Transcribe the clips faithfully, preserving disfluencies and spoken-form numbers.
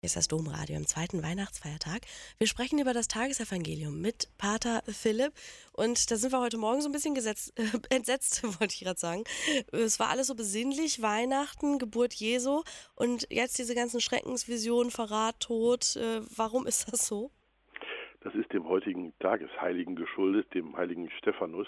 Hier ist das Domradio am zweiten Weihnachtsfeiertag. Wir sprechen über das Tagesevangelium mit Pater Philipp. Und da sind wir heute Morgen so ein bisschen gesetzt, äh, entsetzt, wollte ich gerade sagen. Es war alles so besinnlich, Weihnachten, Geburt Jesu und jetzt diese ganzen Schreckensvisionen, Verrat, Tod. Äh, warum ist das so? Das ist dem heutigen Tagesheiligen geschuldet, dem heiligen Stephanus,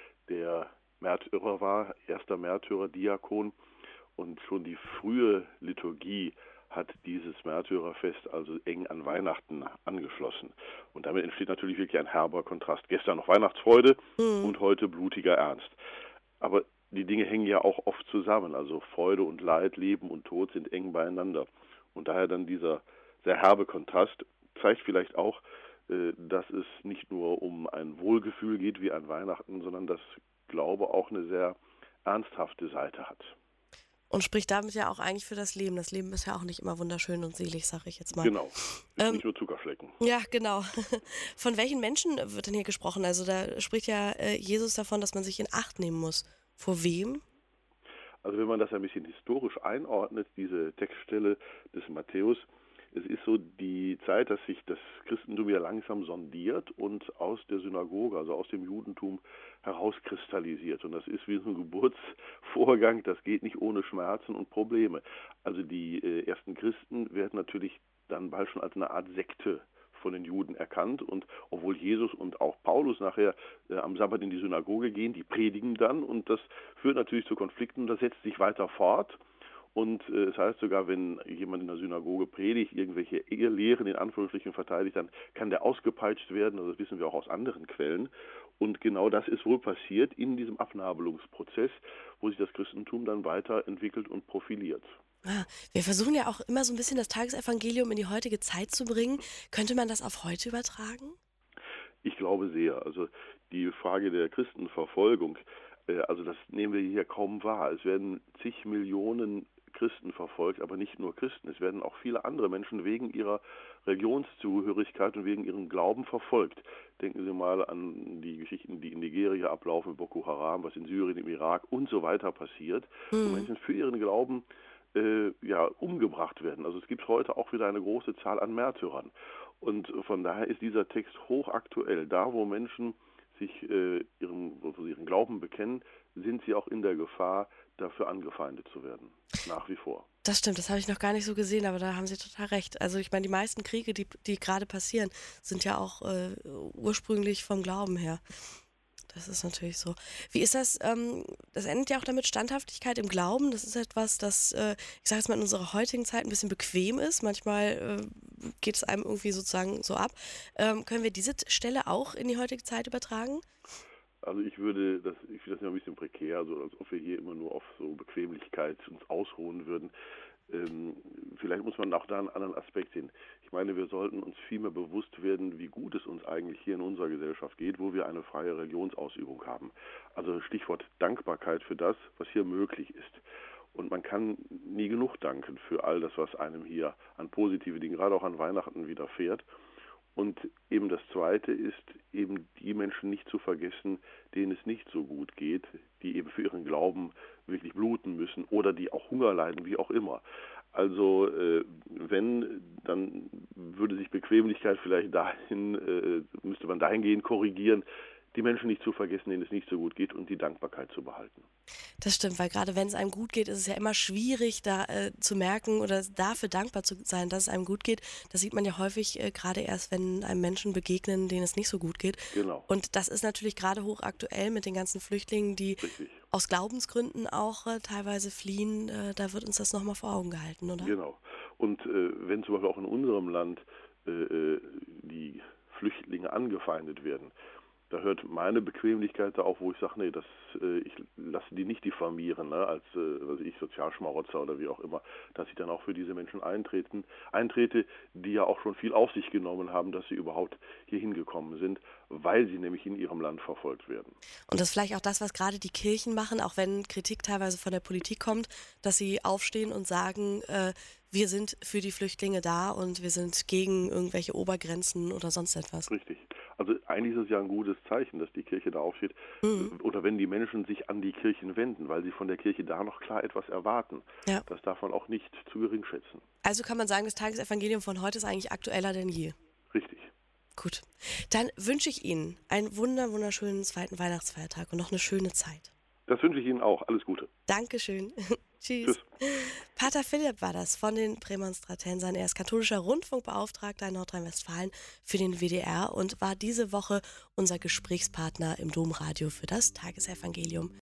der Märtyrer war, erster Märtyrer, Diakon. Und schon die frühe Liturgie hat dieses Märtyrerfest also eng an Weihnachten angeschlossen. Und damit entsteht natürlich wirklich ein herber Kontrast. Gestern noch Weihnachtsfreude Mhm. und heute blutiger Ernst. Aber die Dinge hängen ja auch oft zusammen. Also Freude und Leid, Leben und Tod sind eng beieinander. Und daher dann dieser sehr herbe Kontrast zeigt vielleicht auch, äh, dass es nicht nur um ein Wohlgefühl geht wie an Weihnachten, sondern dass Glaube auch eine sehr ernsthafte Seite hat. Und spricht damit ja auch eigentlich für das Leben. Das Leben ist ja auch nicht immer wunderschön und selig, sage ich jetzt mal. Genau, ist Ähm, nicht nur Zuckerflecken. ja, genau. Von welchen Menschen wird denn hier gesprochen? Also da spricht ja äh, Jesus davon, dass man sich in Acht nehmen muss. Vor wem? Also wenn man das ein bisschen historisch einordnet, diese Textstelle des Matthäus, es ist so die Zeit, dass sich das Christentum ja langsam sondiert und aus der Synagoge, also aus dem Judentum herauskristallisiert. Und das ist wie so ein Geburtsvorgang, das geht nicht ohne Schmerzen und Probleme. Also die äh, ersten Christen werden natürlich dann bald schon als eine Art Sekte von den Juden erkannt, und obwohl Jesus und auch Paulus nachher äh, am Sabbat in die Synagoge gehen, die predigen dann, und das führt natürlich zu Konflikten, und das setzt sich weiter fort. Und äh, es heißt sogar, wenn jemand in der Synagoge predigt, irgendwelche Irrlehren in Anführungsstrichen verteidigt, dann kann der ausgepeitscht werden. Also das wissen wir auch aus anderen Quellen. Und genau das ist wohl passiert in diesem Abnabelungsprozess, wo sich das Christentum dann weiterentwickelt und profiliert. Ah, wir versuchen ja auch immer so ein bisschen das Tagesevangelium in die heutige Zeit zu bringen. Könnte man das auf heute übertragen? Ich glaube sehr. Also die Frage der Christenverfolgung, äh, also das nehmen wir hier kaum wahr. Es werden zig Millionen Christen verfolgt, aber nicht nur Christen. Es werden auch viele andere Menschen wegen ihrer Religionszugehörigkeit und wegen ihrem Glauben verfolgt. Denken Sie mal an die Geschichten, die in Nigeria ablaufen, Boko Haram, was in Syrien, im Irak und so weiter passiert, wo Mhm. Menschen für ihren Glauben äh, ja, umgebracht werden. Also es gibt heute auch wieder eine große Zahl an Märtyrern. Und von daher ist dieser Text hochaktuell. Da, wo Menschen sich äh, ihren, wo sie ihren Glauben bekennen, sind sie auch in der Gefahr, dafür angefeindet zu werden. Nach wie vor. Das stimmt, das habe ich noch gar nicht so gesehen, aber da haben Sie total recht. Also ich meine, die meisten Kriege, die, die gerade passieren, sind ja auch äh, ursprünglich vom Glauben her. Das ist natürlich so. Wie ist das? Ähm, das endet ja auch damit Standhaftigkeit im Glauben. Das ist etwas, das, äh, ich sage jetzt mal, in unserer heutigen Zeit ein bisschen bequem ist. Manchmal äh, geht es einem irgendwie sozusagen so ab. Ähm, können wir diese T- Stelle auch in die heutige Zeit übertragen? Also ich würde das, ich finde das ja ein bisschen prekär, also als ob wir hier immer nur auf so Bequemlichkeit uns ausruhen würden. Ähm, vielleicht muss man auch da einen anderen Aspekt sehen. Ich meine, wir sollten uns vielmehr bewusst werden, wie gut es uns eigentlich hier in unserer Gesellschaft geht, wo wir eine freie Religionsausübung haben. Also Stichwort Dankbarkeit für das, was hier möglich ist. Und man kann nie genug danken für all das, was einem hier an positive Dingen, gerade auch an Weihnachten, widerfährt. Und eben das Zweite ist, eben die Menschen nicht zu vergessen, denen es nicht so gut geht, die eben für ihren Glauben wirklich bluten müssen oder die auch Hunger leiden, wie auch immer. Also äh, wenn, dann würde sich Bequemlichkeit vielleicht dahin, äh, müsste man dahingehend korrigieren, die Menschen nicht zu vergessen, denen es nicht so gut geht, und die Dankbarkeit zu behalten. Das stimmt, weil gerade wenn es einem gut geht, ist es ja immer schwierig, da äh, zu merken oder dafür dankbar zu sein, dass es einem gut geht. Das sieht man ja häufig äh, gerade erst, wenn einem Menschen begegnen, denen es nicht so gut geht. Genau, Und das ist natürlich gerade hochaktuell mit den ganzen Flüchtlingen, die richtig. aus Glaubensgründen auch äh, teilweise fliehen. Äh, da wird uns das nochmal vor Augen gehalten, oder? Genau. Und äh, wenn zum Beispiel auch in unserem Land äh, äh, die Flüchtlinge angefeindet werden, da hört meine Bequemlichkeit da auf, wo ich sage, nee, das, äh, ich lasse die nicht diffamieren, ne, als äh, was weiß ich, Sozialschmarotzer oder wie auch immer, dass ich dann auch für diese Menschen eintreten, eintrete, die ja auch schon viel auf sich genommen haben, dass sie überhaupt hier hingekommen sind, weil sie nämlich in ihrem Land verfolgt werden. Und das ist vielleicht auch das, was gerade die Kirchen machen, auch wenn Kritik teilweise von der Politik kommt, dass sie aufstehen und sagen, äh, wir sind für die Flüchtlinge da und wir sind gegen irgendwelche Obergrenzen oder sonst etwas. Richtig. Also eigentlich ist es ja ein gutes Zeichen, dass die Kirche da aufsteht. Mhm. Oder wenn die Menschen sich an die Kirchen wenden, weil sie von der Kirche da noch klar etwas erwarten. Ja. Das darf man auch nicht zu gering schätzen. Also kann man sagen, das Tagesevangelium von heute ist eigentlich aktueller denn je. Richtig. Gut. Dann wünsche ich Ihnen einen wunder, wunderschönen zweiten Weihnachtsfeiertag und noch eine schöne Zeit. Das wünsche ich Ihnen auch. Alles Gute. Dankeschön. Tschüss. Tschüss. Pater Philipp war das von den Prämonstratensern. Er ist katholischer Rundfunkbeauftragter in Nordrhein-Westfalen für den W D R und war diese Woche unser Gesprächspartner im Domradio für das Tagesevangelium.